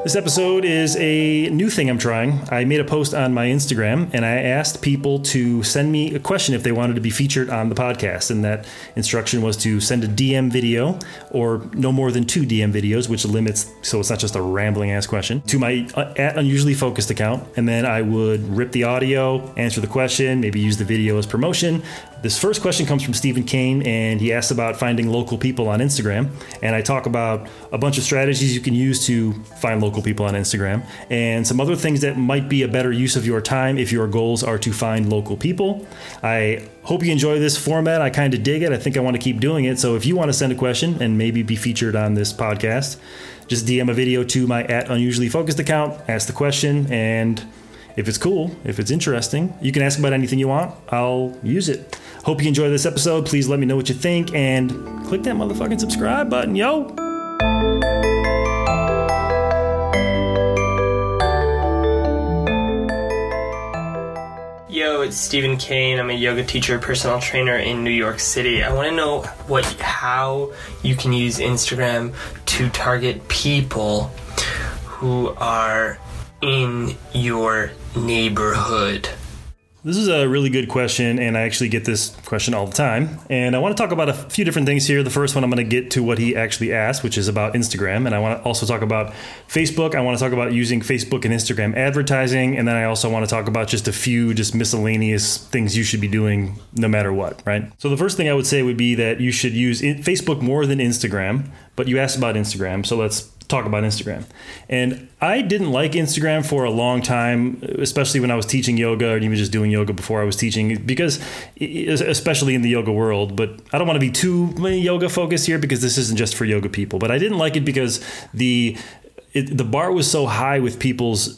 This episode is a new thing I'm trying. I made a post on my Instagram and I asked people to send me a question if they wanted to be featured on the podcast. And that instruction was to send a DM video or no more than 2 DM videos, which limits, so it's not just a rambling ass question, to my at Unusually Focused account. And then I would rip the audio, answer the question, maybe use the video as promotion. This first question comes from Stephen Kane, and he asked about finding local people on Instagram. And I talk about a bunch of strategies you can use to find local people on Instagram and some other things that might be a better use of your time if your goals are to find local people. I hope you enjoy this format. I kind of dig it. I think I want to keep doing it. So if you want to send a question and maybe be featured on this podcast, just DM a video to my at Unusually Focused account, ask the question, and if it's cool, if it's interesting, you can ask about anything you want. I'll use it. Hope you enjoy this episode. Please let me know what you think and click that motherfucking subscribe button, yo. Yo, it's Stephen Kane. I'm a yoga teacher, personal trainer in New York City. I want to know how you can use Instagram to target people who are in your neighborhood. This is a really good question, and I actually get this question all the time. And I want to talk about a few different things here. The first one, I'm going to get to what he actually asked, which is about Instagram. And I want to also talk about Facebook. I want to talk about using Facebook and Instagram advertising. And then I also want to talk about just a few miscellaneous things you should be doing no matter what, right? So the first thing I would say would be that you should use Facebook more than Instagram. But you asked about Instagram, so let's talk about Instagram. And I didn't like Instagram for a long time, especially when I was teaching yoga or even just doing yoga before I was teaching, because especially in the yoga world, but I don't want to be too yoga focused here because this isn't just for yoga people, but I didn't like it because the bar was so high with people's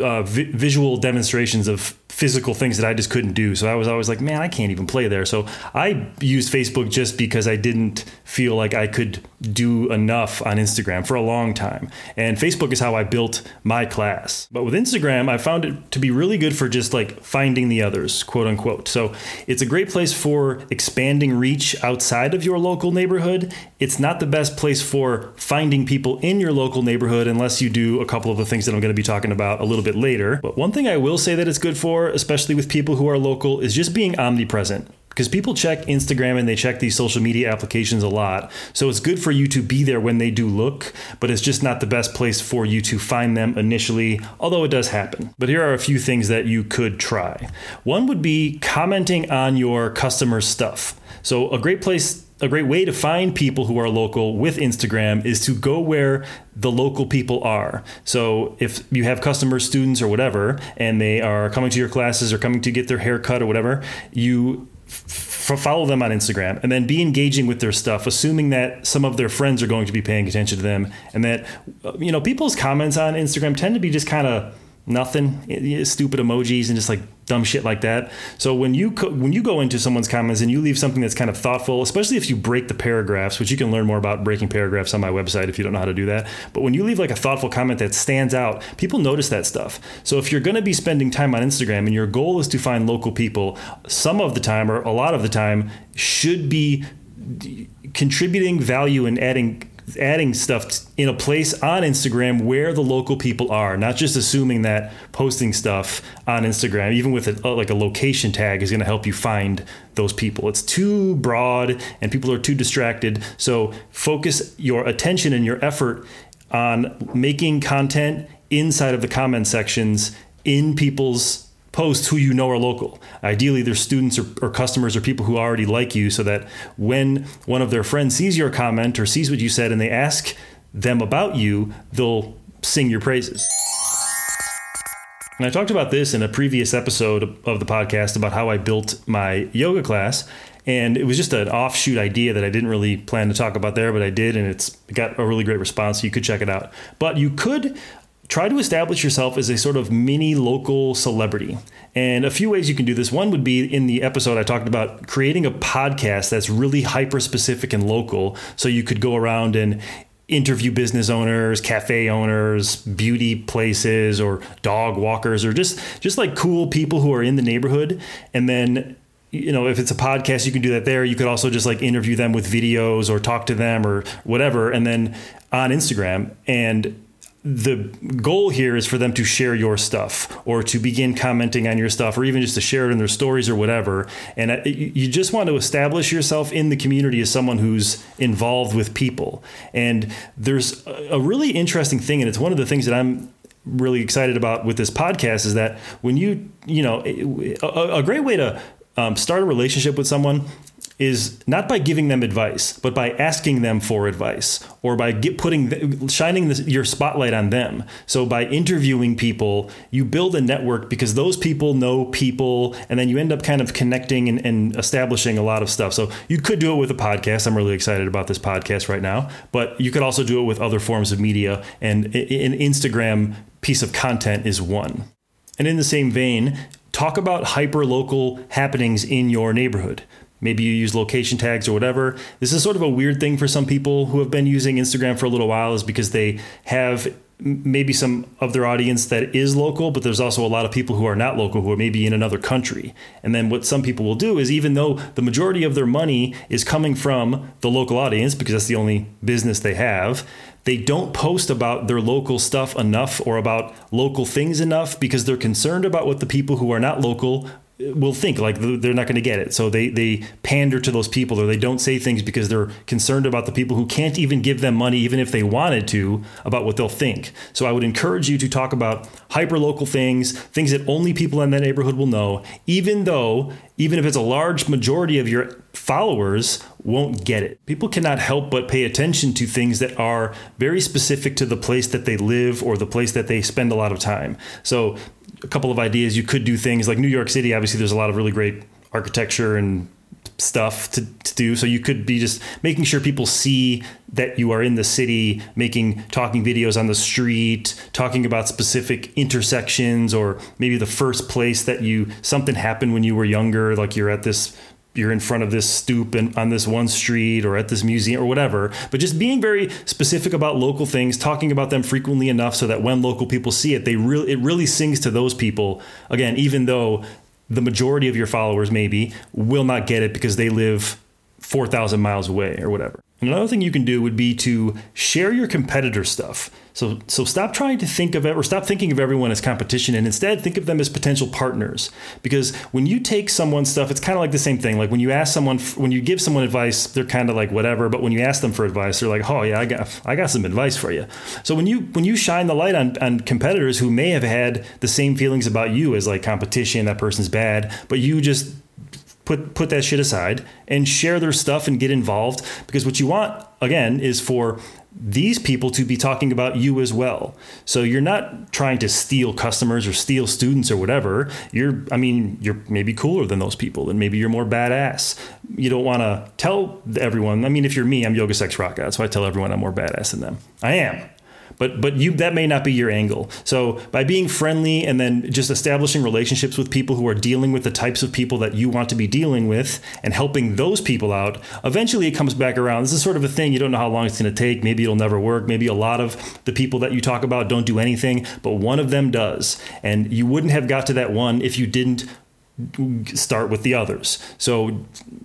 visual demonstrations of physical things that I just couldn't do. So I was always like, man, I can't even play there. So I used Facebook just because I didn't feel like I could do enough on Instagram for a long time. And Facebook is how I built my class. But with Instagram, I found it to be really good for just like finding the others, quote unquote. So it's a great place for expanding reach outside of your local neighborhood. It's not the best place for finding people in your local neighborhood unless you do a couple of the things that I'm going to be talking about a little bit later. But one thing I will say that it's good for, especially with people who are local, is just being omnipresent. Because people check Instagram and they check these social media applications a lot. So it's good for you to be there when they do look, but it's just not the best place for you to find them initially, although it does happen. But here are a few things that you could try. One would be commenting on your customers' stuff. So a great way to find people who are local with Instagram is to go where the local people are. So if you have customers, students, or whatever, and they are coming to your classes or coming to get their hair cut or whatever, you follow them on Instagram and then be engaging with their stuff, assuming that some of their friends are going to be paying attention to them, and that, people's comments on Instagram tend to be just kind of nothing, stupid emojis and just like dumb shit like that. So when you go into someone's comments and you leave something that's kind of thoughtful, especially if you break the paragraphs, which you can learn more about breaking paragraphs on my website if you don't know how to do that. But when you leave like a thoughtful comment that stands out, people notice that stuff. So if you're going to be spending time on Instagram and your goal is to find local people, some of the time or a lot of the time should be contributing value and adding stuff in a place on Instagram where the local people are, not just assuming that posting stuff on Instagram, even with a location tag, is going to help you find those people. It's too broad and people are too distracted. So focus your attention and your effort on making content inside of the comment sections in people's posts who you know are local. Ideally, they're students or customers or people who already like you, so that when one of their friends sees your comment or sees what you said and they ask them about you, they'll sing your praises. And I talked about this in a previous episode of the podcast about how I built my yoga class. And it was just an offshoot idea that I didn't really plan to talk about there, but I did, and it got a really great response. So you could check it out. But you could try to establish yourself as a sort of mini local celebrity. And a few ways you can do this. One would be, in the episode I talked about creating a podcast that's really hyper specific and local. So you could go around and interview business owners, cafe owners, beauty places, or dog walkers, or just like cool people who are in the neighborhood. And then, if it's a podcast, you can do that there. You could also just like interview them with videos or talk to them or whatever. And then on Instagram, and the goal here is for them to share your stuff or to begin commenting on your stuff or even just to share it in their stories or whatever. And you just want to establish yourself in the community as someone who's involved with people. And there's a really interesting thing, and it's one of the things that I'm really excited about with this podcast, is that when a great way to start a relationship with someone is not by giving them advice, but by asking them for advice, or by shining your spotlight on them. So by interviewing people, you build a network because those people know people, and then you end up kind of connecting and establishing a lot of stuff. So you could do it with a podcast. I'm really excited about this podcast right now, but you could also do it with other forms of media, and an Instagram piece of content is one. And in the same vein, talk about hyper-local happenings in your neighborhood. Maybe you use location tags or whatever. This is sort of a weird thing for some people who have been using Instagram for a little while, is because they have maybe some of their audience that is local, but there's also a lot of people who are not local, who are maybe in another country. And then what some people will do is, even though the majority of their money is coming from the local audience, because that's the only business they have, they don't post about their local stuff enough or about local things enough, because they're concerned about what the people who are not local will think, like they're not going to get it. So they pander to those people, or they don't say things because they're concerned about the people who can't even give them money, even if they wanted to, about what they'll think. So I would encourage you to talk about hyper-local things that only people in that neighborhood will know, even if it's a large majority of your followers won't get it. People cannot help but pay attention to things that are very specific to the place that they live or the place that they spend a lot of time. So a couple of ideas: you could do things like New York City. Obviously, there's a lot of really great architecture and stuff to do. So you could be just making sure people see that you are in the city, talking videos on the street, talking about specific intersections, or maybe the first place that something happened when you were younger, like you're in front of this stoop and on this one street, or at this museum or whatever. But just being very specific about local things, talking about them frequently enough so that when local people see it, it really sings to those people. Again, even though the majority of your followers maybe will not get it because they live 4,000 miles away or whatever. And another thing you can do would be to share your competitor stuff. So stop trying to think of it, or stop thinking of everyone as competition, and instead think of them as potential partners. Because when you take someone's stuff, it's kind of like the same thing. Like when you give someone advice, they're kind of like whatever. But when you ask them for advice, they're like, oh yeah, I got some advice for you. So when you shine the light on competitors who may have had the same feelings about you as like competition, that person's bad, but you just put that shit aside and share their stuff and get involved, because what you want, again, is for these people to be talking about you as well. So you're not trying to steal customers or steal students or whatever. You're maybe cooler than those people, and maybe you're more badass. You don't want to tell everyone. I mean, if you're me, I'm Yoga Sex Rock God, so I tell everyone I'm more badass than them. I am. But that may not be your angle. So by being friendly and then just establishing relationships with people who are dealing with the types of people that you want to be dealing with and helping those people out, eventually it comes back around. This is sort of a thing. You don't know how long it's going to take. Maybe it'll never work. Maybe a lot of the people that you talk about don't do anything, but one of them does. And you wouldn't have got to that one if you didn't start with the others. So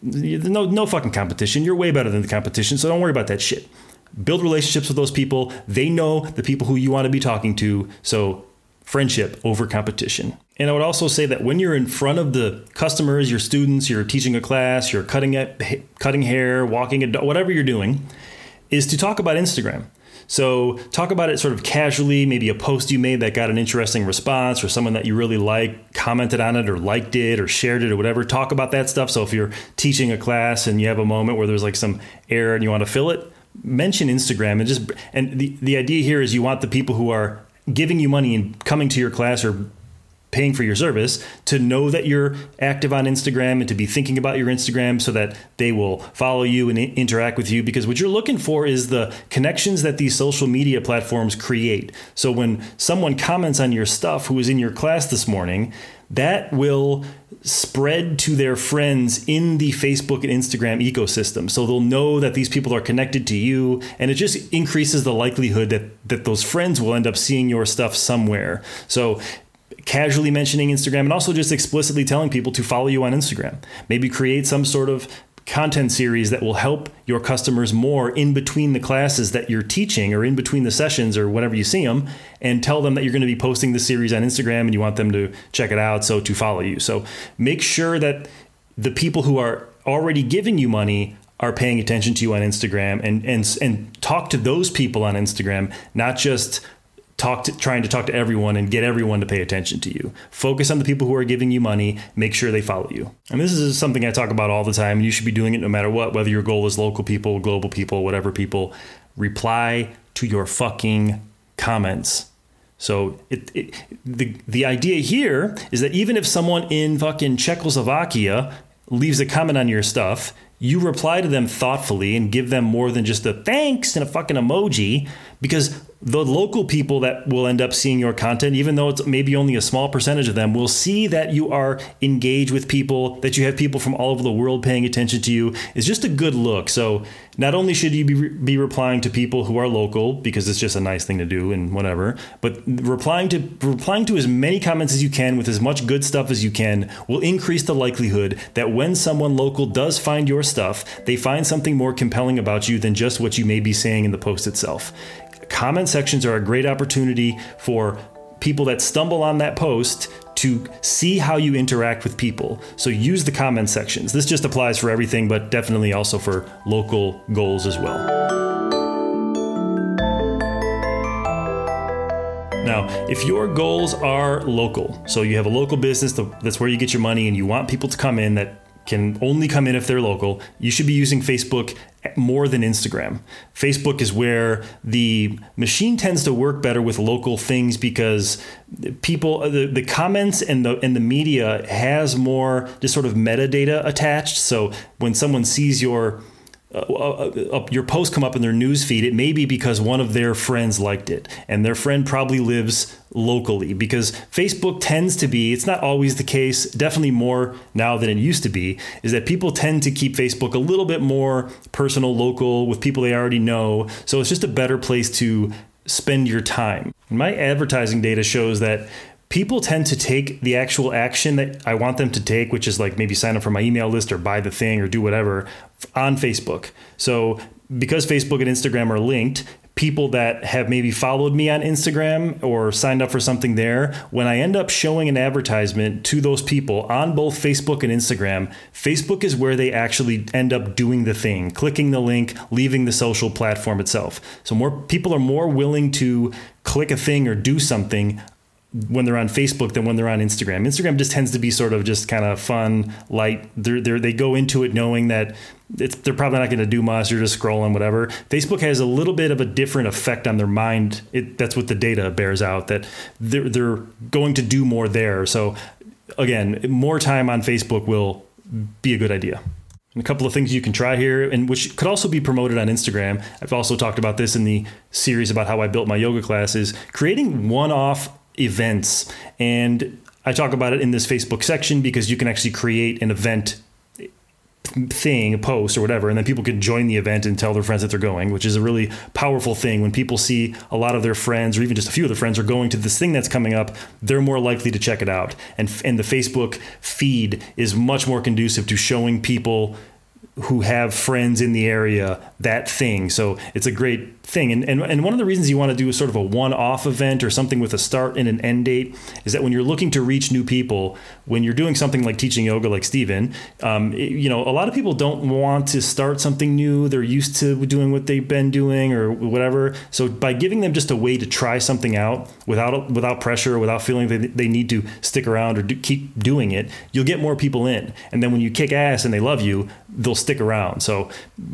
no fucking competition. You're way better than the competition. So don't worry about that shit. Build relationships with those people. They know the people who you want to be talking to. So friendship over competition. And I would also say that when you're in front of the customers, your students, you're teaching a class, you're cutting hair, walking a dog, whatever you're doing, is to talk about Instagram. So talk about it sort of casually, maybe a post you made that got an interesting response, or someone that you really like commented on it or liked it or shared it or whatever. Talk about that stuff. So if you're teaching a class and you have a moment where there's like some error and you want to fill it, mention Instagram. And the idea here is you want the people who are giving you money and coming to your class or paying for your service to know that you're active on Instagram and to be thinking about your Instagram so that they will follow you and interact with you, because what you're looking for is the connections that these social media platforms create. So when someone comments on your stuff who was in your class this morning, that will spread to their friends in the Facebook and Instagram ecosystem. So they'll know that these people are connected to you, and it just increases the likelihood that those friends will end up seeing your stuff somewhere. So casually mentioning Instagram, and also just explicitly telling people to follow you on Instagram. Maybe create some sort of content series that will help your customers more in between the classes that you're teaching or in between the sessions or whenever you see them, and tell them that you're going to be posting the series on Instagram and you want them to check it out, so to follow you. So make sure that the people who are already giving you money are paying attention to you on Instagram, and talk to those people on Instagram, not just trying to talk to everyone and get everyone to pay attention to you. Focus on the people who are giving you money. Make sure they follow you. And this is something I talk about all the time, and you should be doing it no matter what, whether your goal is local people, global people, whatever people. Reply to your fucking comments. So the idea here is that even if someone in fucking Czechoslovakia leaves a comment on your stuff, you reply to them thoughtfully and give them more than just a thanks and a fucking emoji, because the local people that will end up seeing your content, even though it's maybe only a small percentage of them, will see that you are engaged with people, that you have people from all over the world paying attention to you. Is just a good look. So not only should you be replying to people who are local, because it's just a nice thing to do and whatever, but replying to as many comments as you can with as much good stuff as you can will increase the likelihood that when someone local does find your stuff, they find something more compelling about you than just what you may be saying in the post itself. Comment sections are a great opportunity for people that stumble on that post to see how you interact with people. So use the comment sections. This just applies for everything, but definitely also for local goals as well. Now, if your goals are local, so you have a local business, that's where you get your money, and you want people to come in that can only come in if they're local, you should be using Facebook more than Instagram. Facebook is where the machine tends to work better with local things, because people, the comments and the media has more just sort of metadata attached. So when someone sees your post come up in their news feed, it may be because one of their friends liked it, and their friend probably lives locally, because Facebook tends to be, it's not always the case, definitely more now than it used to be, is that people tend to keep Facebook a little bit more personal, local, with people they already know. So it's just a better place to spend your time. And my advertising data shows that people tend to take the actual action that I want them to take, which is like maybe sign up for my email list or buy the thing or do whatever, on Facebook. So because Facebook and Instagram are linked, people that have maybe followed me on Instagram or signed up for something there, when I end up showing an advertisement to those people on both Facebook and Instagram, Facebook is where they actually end up doing the thing, clicking the link, leaving the social platform itself. So more people are more willing to click a thing or do something when they're on Facebook than when they're on Instagram. Instagram just tends to be sort of just kind of fun, light. They go into it knowing that they're probably not going to do much. They're just scrolling, whatever. Facebook has a little bit of a different effect on their mind. That's what the data bears out, that they're going to do more there. So again, more time on Facebook will be a good idea. And a couple of things you can try here, and which could also be promoted on Instagram. I've also talked about this in the series about how I built my yoga classes, creating one-off events. And I talk about it in this Facebook section, because you can actually create an event thing, a post or whatever, and then people can join the event and tell their friends that they're going, which is a really powerful thing. When people see a lot of their friends, or even just a few of their friends, are going to this thing that's coming up, they're more likely to check it out. And the Facebook feed is much more conducive to showing people who have friends in the area that thing. So it's a great thing. And one of the reasons you want to do sort of a one-off event or something with a start and an end date is that when you're looking to reach new people, when you're doing something like teaching yoga like Steven, a lot of people don't want to start something new. They're used to doing what they've been doing or whatever. So by giving them just a way to try something out without pressure, without feeling that they need to stick around or keep doing it, you'll get more people in. And then when you kick ass and they love you, they'll stick around. So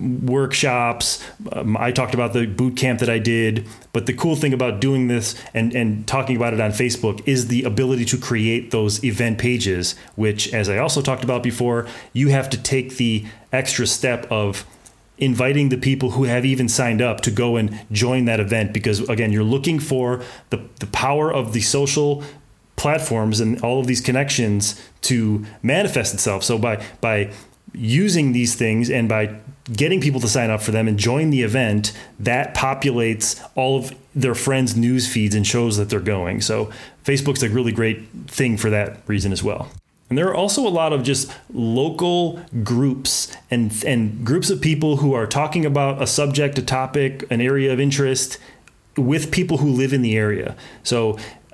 workshops, I talked about the boot camp that I did, but the cool thing about doing this and talking about it on Facebook is the ability to create those event pages, which, as I also talked about before, you have to take the extra step of inviting the people who have even signed up to go and join that event, because again, you're looking for the power of the social platforms and all of these connections to manifest itself. So by using these things and by getting people to sign up for them and join the event, that populates all of their friends' news feeds and shows that they're going. So Facebook's a really great thing for that reason as well. And there are also a lot of just local groups and groups of people who are talking about a subject, a topic, an area of interest with people who live in the area. So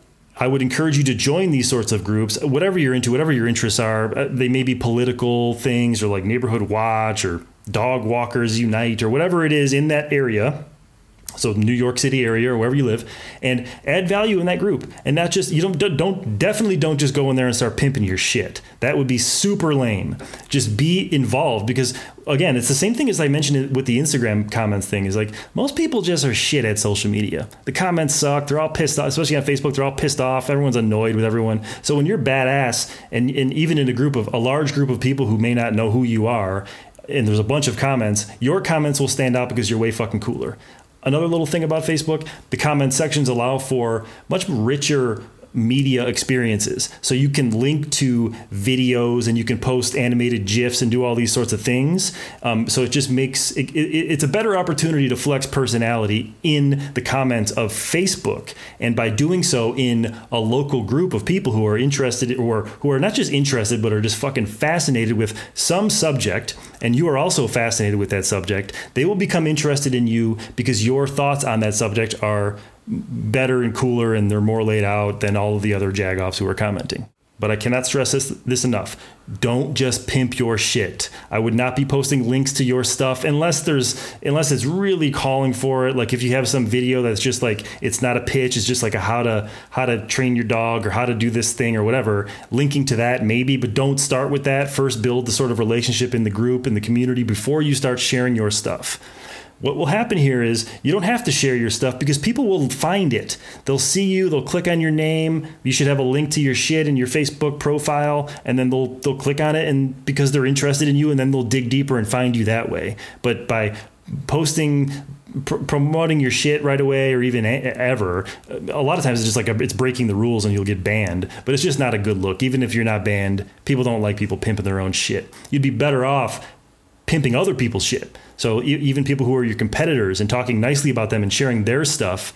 I would encourage you to join these sorts of groups, whatever you're into, whatever your interests are. They may be political things or like Neighborhood Watch or Dog Walkers Unite or whatever it is in that area. So New York City area or wherever you live, and add value in that group. And not just, you definitely don't just go in there and start pimping your shit. That would be super lame. Just be involved, because again, it's the same thing as I mentioned with the Instagram comments thing, is like most people just are shit at social media. The comments suck. They're all pissed off, especially on Facebook. They're all pissed off. Everyone's annoyed with everyone. So when you're badass and even in a large group of people who may not know who you are, and there's a bunch of comments, your comments will stand out because you're way fucking cooler. Another little thing about Facebook, the comment sections allow for much richer media experiences. So you can link to videos and you can post animated GIFs and do all these sorts of things. So it just makes it's a better opportunity to flex personality in the comments of Facebook. And by doing so in a local group of people who are interested, or who are not just interested, but are just fucking fascinated with some subject, and you are also fascinated with that subject, they will become interested in you because your thoughts on that subject are better and cooler, and they're more laid out than all of the other jagoffs who are commenting. But I cannot stress this enough. Don't just pimp your shit. I would not be posting links to your stuff unless it's really calling for it. Like if you have some video that's just like, it's not a pitch, it's just like a how to train your dog or how to do this thing or whatever, linking to that maybe, but don't start with that. First build the sort of relationship in the group, in the community, before you start sharing your stuff. What will happen here is you don't have to share your stuff because people will find it. They'll see you, they'll click on your name. You should have a link to your shit in your Facebook profile, and then they'll click on it, and because they're interested in you, and then they'll dig deeper and find you that way. But by posting, promoting your shit right away, or even ever, a lot of times it's just like it's breaking the rules and you'll get banned. But it's just not a good look. Even if you're not banned, people don't like people pimping their own shit. You'd be better off pimping other people's shit. So even people who are your competitors and talking nicely about them and sharing their stuff.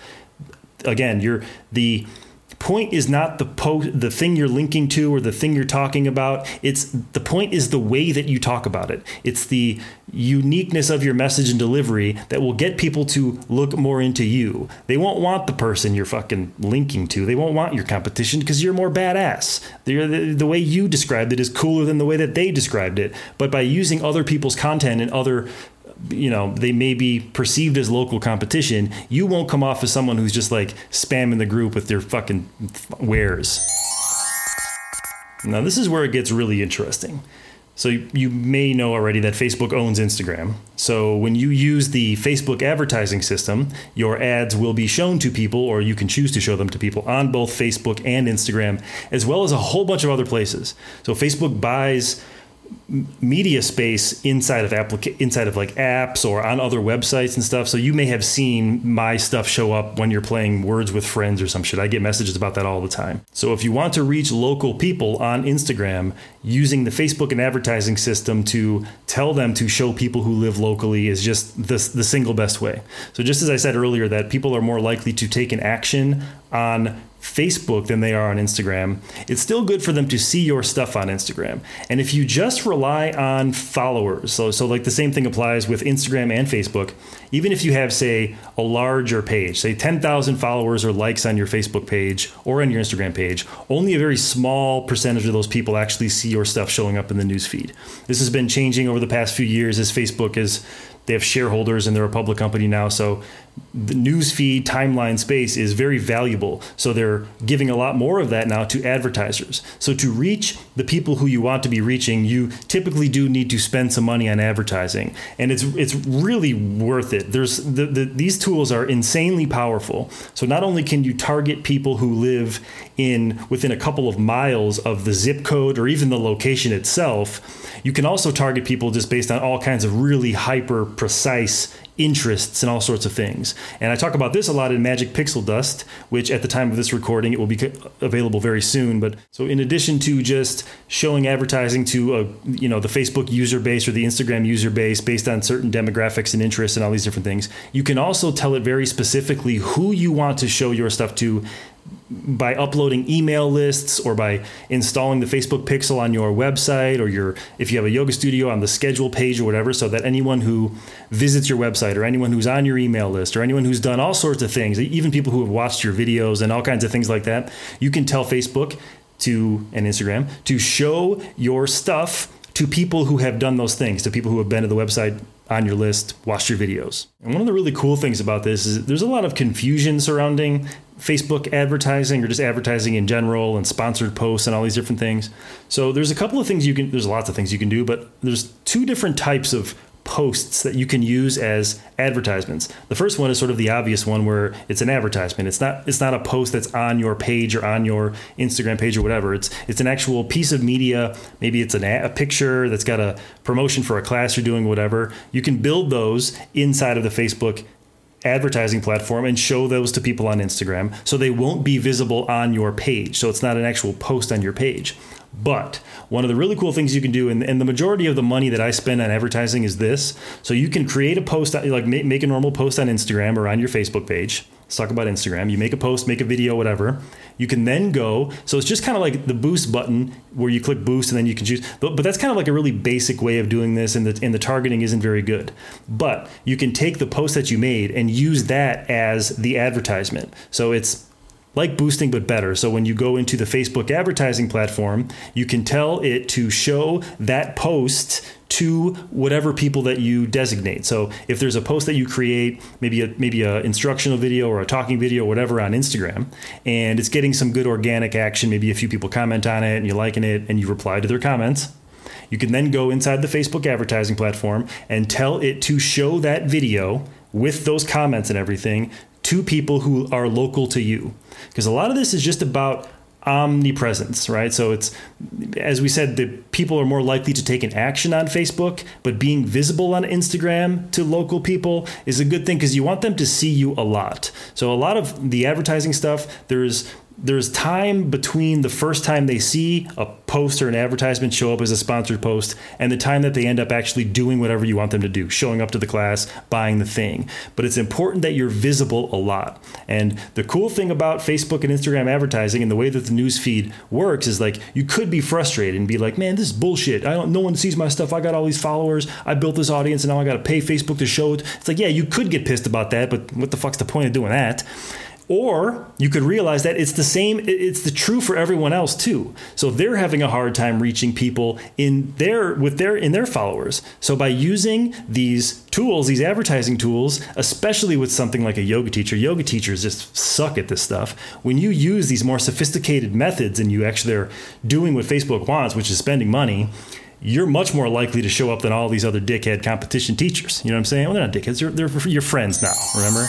Again, the point is not the thing you're linking to or the thing you're talking about. The point is the way that you talk about it. It's the uniqueness of your message and delivery that will get people to look more into you. They won't want the person you're fucking linking to. They won't want your competition because you're more badass. The way you described it is cooler than the way that they described it. But by using other people's content and other, they may be perceived as local competition, you won't come off as someone who's just like spamming the group with their fucking wares. Now, this is where it gets really interesting. So you may know already that Facebook owns Instagram. So when you use the Facebook advertising system, your ads will be shown to people, or you can choose to show them to people on both Facebook and Instagram, as well as a whole bunch of other places. So Facebook buys media space inside of like apps or on other websites and stuff. So you may have seen my stuff show up when you're playing Words with Friends or some shit. I get messages about that all the time. So if you want to reach local people on Instagram, using the Facebook and advertising system to tell them to show people who live locally is just the single best way. So just as I said earlier, that people are more likely to take an action on Facebook than they are on Instagram, it's still good for them to see your stuff on Instagram. And if you just rely on followers, so like the same thing applies with Instagram and Facebook, even if you have, say, a larger page, say 10,000 followers or likes on your Facebook page or on your Instagram page, only a very small percentage of those people actually see your stuff showing up in the newsfeed. This has been changing over the past few years as Facebook they have shareholders and they're a public company now. So the newsfeed timeline space is very valuable. So they're giving a lot more of that now to advertisers. So to reach the people who you want to be reaching, you typically do need to spend some money on advertising. And it's really worth it. These tools are insanely powerful. So not only can you target people who live within a couple of miles of the zip code or even the location itself, you can also target people just based on all kinds of really hyper precise interests and all sorts of things. And I talk about this a lot in Magic Pixel Dust, which at the time of this recording, it will be available very soon. But so in addition to just showing advertising to the Facebook user base or the Instagram user base based on certain demographics and interests and all these different things, you can also tell it very specifically who you want to show your stuff to by uploading email lists or by installing the Facebook pixel on your website, or if you have a yoga studio, on the schedule page or whatever, so that anyone who visits your website or anyone who's on your email list or anyone who's done all sorts of things, even people who have watched your videos and all kinds of things like that, you can tell Facebook and Instagram to show your stuff to people who have done those things, to people who have been to the website, on your list, watched your videos. And one of the really cool things about this is there's a lot of confusion surrounding Facebook advertising, or just advertising in general, and sponsored posts and all these different things. So there's a couple of things there's lots of things you can do, but there's two different types of posts that you can use as advertisements. The first one is sort of the obvious one, where it's an advertisement. It's not a post that's on your page or on your Instagram page or whatever. It's an actual piece of media. Maybe it's a picture that's got a promotion for a class you're doing, whatever. You can build those inside of the Facebook advertising platform and show those to people on Instagram, so they won't be visible on your page. So it's not an actual post on your page. But one of the really cool things you can do, and the majority of the money that I spend on advertising is this. So you can create a post, like make a normal post on Instagram or on your Facebook page. Let's talk about Instagram. You make a post, make a video, whatever. You can then go, so it's just kind of like the boost button where you click boost and then you can choose. But that's kind of like a really basic way of doing this, and the targeting isn't very good. But you can take the post that you made and use that as the advertisement. So it's like boosting, but better. So when you go into the Facebook advertising platform, you can tell it to show that post to whatever people that you designate. So if there's a post that you create, maybe a instructional video or a talking video or whatever on Instagram, and it's getting some good organic action, maybe a few people comment on it and you're liking it and you reply to their comments, you can then go inside the Facebook advertising platform and tell it to show that video with those comments and everything to people who are local to you. Because a lot of this is just about omnipresence, right? So it's, as we said, the people are more likely to take an action on Facebook, but being visible on Instagram to local people is a good thing because you want them to see you a lot. So a lot of the advertising stuff, there's time between the first time they see a post or an advertisement show up as a sponsored post and the time that they end up actually doing whatever you want them to do, showing up to the class, buying the thing. But it's important that you're visible a lot. And the cool thing about Facebook and Instagram advertising and the way that the news feed works is, like, you could be frustrated and be like, man, this is bullshit. No one sees my stuff. I got all these followers. I built this audience and now I got to pay Facebook to show it. It's like, yeah, you could get pissed about that, but what the fuck's the point of doing that? Or you could realize that it's the same, it's the true for everyone else too. So they're having a hard time reaching people in their followers. So by using these tools, these advertising tools, especially with something like a yoga teachers just suck at this stuff. When you use these more sophisticated methods and you actually are doing what Facebook wants, which is spending money, you're much more likely to show up than all these other dickhead competition teachers. You know what I'm saying? Well, they're not dickheads, they're your friends now, remember?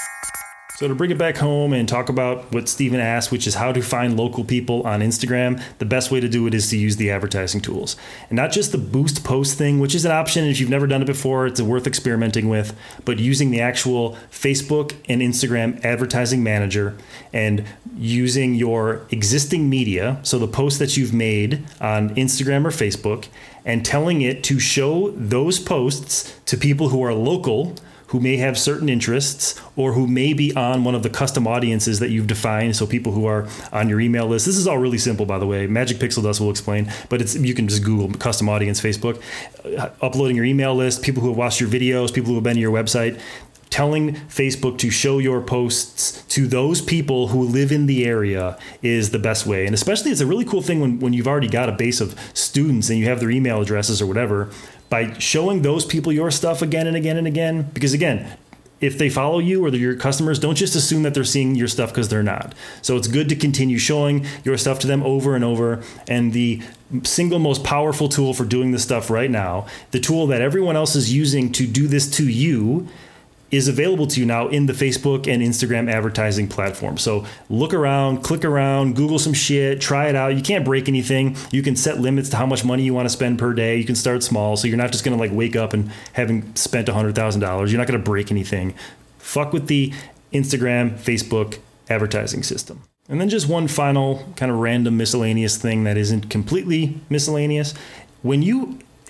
So to bring it back home and talk about what Stephen asked, which is how to find local people on Instagram, the best way to do it is to use the advertising tools. And not just the boost post thing, which is an option. If you've never done it before, it's worth experimenting with, but using the actual Facebook and Instagram advertising manager and using your existing media, so the posts that you've made on Instagram or Facebook, and telling it to show those posts to people who are local, who may have certain interests, or who may be on one of the custom audiences that you've defined. So people who are on your email list. This is all really simple, by the way. Magic Pixel Dust will explain, but you can just Google custom audience Facebook. Uploading your email list, people who have watched your videos, people who have been to your website. Telling Facebook to show your posts to those people who live in the area is the best way. And especially it's a really cool thing when you've already got a base of students and you have their email addresses or whatever, by showing those people your stuff again and again and again. Because again, if they follow you or they're your customers, don't just assume that they're seeing your stuff, because they're not. So it's good to continue showing your stuff to them over and over. And the single most powerful tool for doing this stuff right now, the tool that everyone else is using to do this to you, is available to you now in the Facebook and Instagram advertising platform. So look around, click around, Google some shit, try it out. You can't break anything. You can set limits to how much money you want to spend per day. You can start small, so you're not just going to like wake up and having spent $100,000. You're not going to break anything. Fuck with the Instagram, Facebook advertising system. And then just one final kind of random miscellaneous thing that isn't completely miscellaneous. When you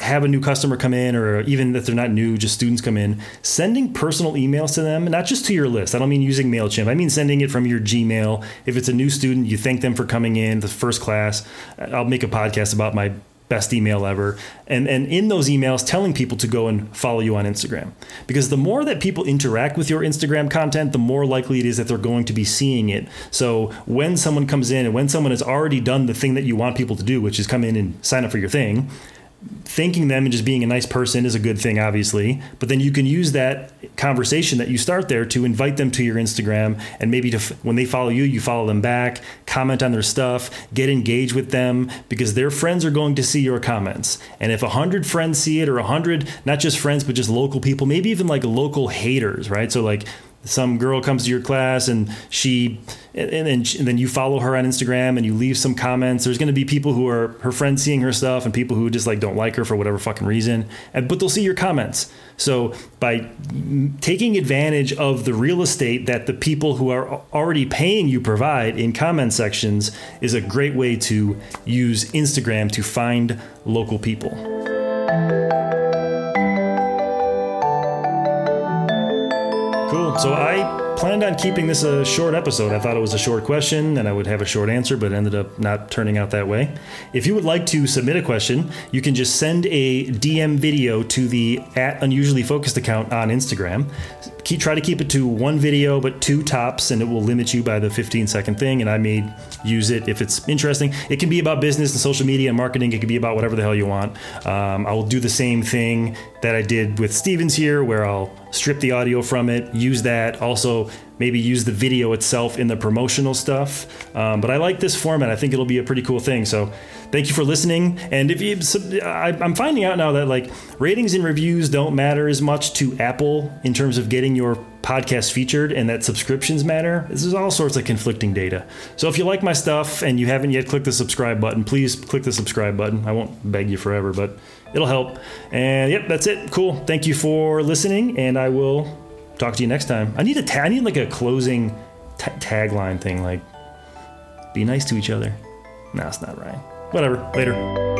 have a new customer come in, or even if they're not new, just students come in, sending personal emails to them, not just to your list. I don't mean using MailChimp. I mean sending it from your Gmail. If it's a new student, you thank them for coming in the first class. I'll make a podcast about my best email ever. And in those emails, telling people to go and follow you on Instagram. Because the more that people interact with your Instagram content, the more likely it is that they're going to be seeing it. So when someone comes in and when someone has already done the thing that you want people to do, which is come in and sign up for your thing, thanking them and just being a nice person is a good thing, obviously. But then you can use that conversation that you start there to invite them to your Instagram, and maybe when they follow you, you follow them back, comment on their stuff, get engaged with them, because their friends are going to see your comments. And if 100 friends see it, or 100, not just friends, but just local people, maybe even like local haters, right? So like some girl comes to your class and then you follow her on Instagram and you leave some comments. There's going to be people who are her friends seeing her stuff and people who just like don't like her for whatever fucking reason. But they'll see your comments. So by taking advantage of the real estate that the people who are already paying you provide in comment sections is a great way to use Instagram to find local people. Cool. So I planned on keeping this a short episode. I thought it was a short question and I would have a short answer, but it ended up not turning out that way. If you would like to submit a question, you can just send a DM video to the @unusuallyfocused account on Instagram. Try to keep it to one video, but 2 tops, and it will limit you by the 15-second thing. And I may use it if it's interesting. It can be about business and social media and marketing. It can be about whatever the hell you want. I will do the same thing that I did with Stevens here, where I'll strip the audio from it, use that. Also, maybe use the video itself in the promotional stuff. But I like this format. I think it'll be a pretty cool thing. So thank you for listening. And I'm finding out now that like ratings and reviews don't matter as much to Apple in terms of getting your podcast featured, and that subscriptions matter. This is all sorts of conflicting data. So if you like my stuff and you haven't yet clicked the subscribe button, please click the subscribe button. I won't beg you forever, but it'll help. And yep, that's it. Cool. Thank you for listening, and I will talk to you next time. I need like a closing tagline thing, like be nice to each other. No, it's not right. Whatever. Later.